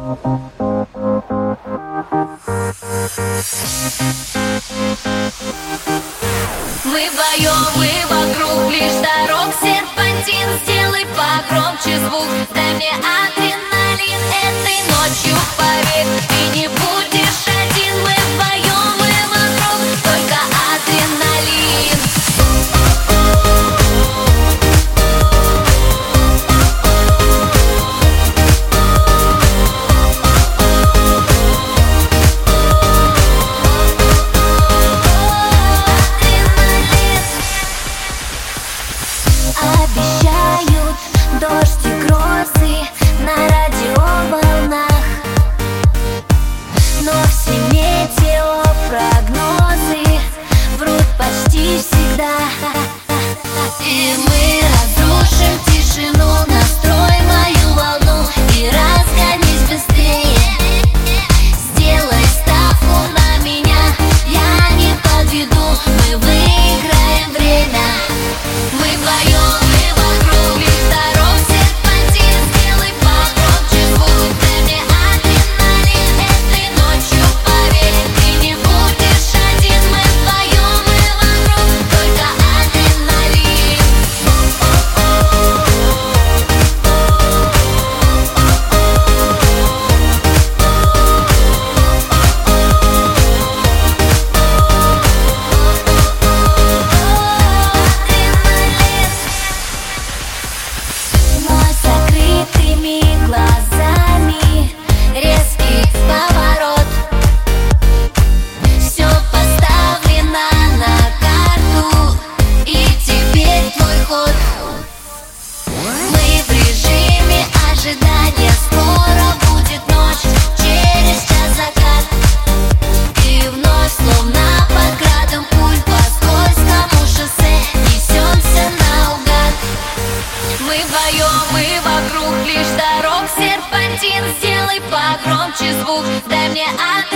Мы вдвоем, мы вокруг, лишь дорог серпантин. Сделай погромче звук, дай мне адреналин. Этой ночью, поверь, ты не будешь один. Мы вдвоем, мы вокруг, только адреналин. Обещают дождь и грозы на радиоволнах, но все метеопрогнозы врут почти всегда. И мы разрушим тишину, настрой мою волну и разгонись быстрее. Сделай ставку на меня, я не подведу, мы выиграем время. Мы вдвоем, мы вокруг, лишь дорог серпантин. Сделай погромче звук, дай мне адреналин. Этой ночью, поверь, ты не будешь один. Мы вдвоем, мы вокруг, только адреналин. Но закрытыми глазами резкий поворот. Все поставлено на карту, и теперь твой ход. Мы в режиме ожидания, скоро будет ночь, через час закат. И вновь, словно под градом пуль, по скользкому шоссе несемся наугад. Мы вдвоем, мы вокруг, лишь дорог серпантин. Сделай погромче звук, дай мне адреналин.